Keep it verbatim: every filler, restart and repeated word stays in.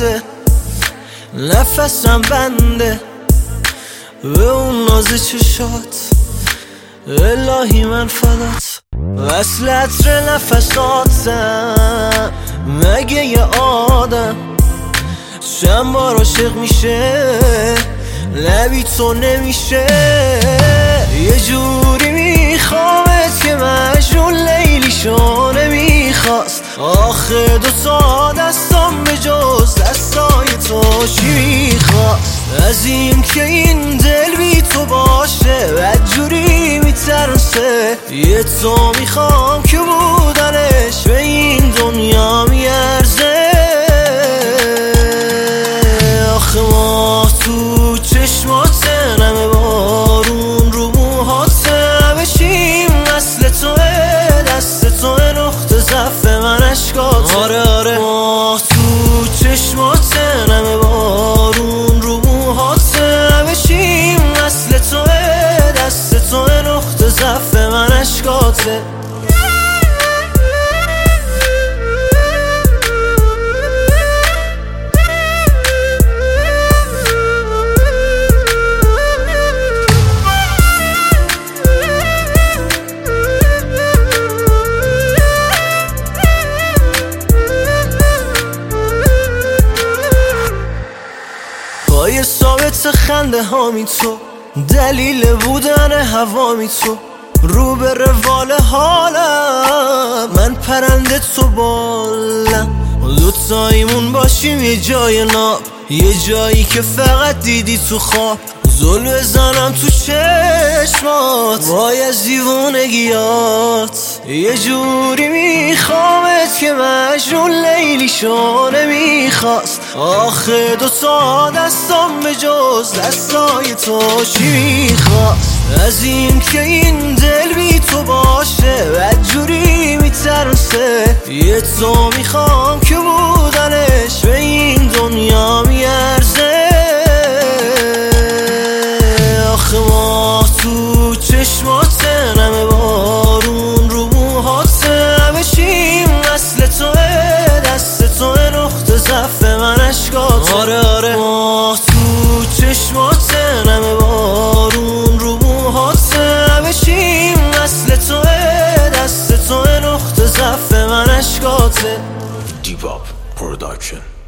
میلرزه، نفسم بنده به اون ناز چشات. الهی من فدات، وصل عطر نفساتم. مگه یه آدم چند بار عاشق میشه لبی تو نمیشه؟ یه جوری میخوامت که مجنون لیلیشو نمیخواست. آخه دو تا دستم به جز دستای تو چی میخواست؟ از این که این دل بی تو باشه بدجوری میترسه. یه تو میخوام که بودنش به این دنیا میارزه. آخه ما تو چشماته نمه بارون رو موهاته بشیم مثل توه، دست توه نقطه ضعف من اشکاته. آره آره ما تو چشماته نمه بارون رو موهاته بشیم مثل توه، دست توه نقطه ضعف من اشکاته. پای ثابت خنده هامی تو، دلیل بودن هوامی تو، رو به روال حالم. من پرنده تو بالم، دوتاییمون باشیم یه جای ناب، یه جایی که فقط دیدی تو خواب. زل بزنم تو چشمات وای از دیوونگیات. یه جوری میخوامت که مجنون لیلیشو نمیخواست. آخه دو تا دستم به جز دستای تو چی میخواست؟ از این که این دل بی تو باشه بدجوری میترسه. یه تو میخوام که بودنش به این دنیا میارزه. آخه ما تو چشماته نمه بارون رو موهاته بشیم مثل توه، دست توه نقطه ضعف من اشکاته. آره آره ما تو چشماته نمه بارون رو موهاته بشیم مثل توه، دست توه نقطه ضعف من اشکاته. Depop Production.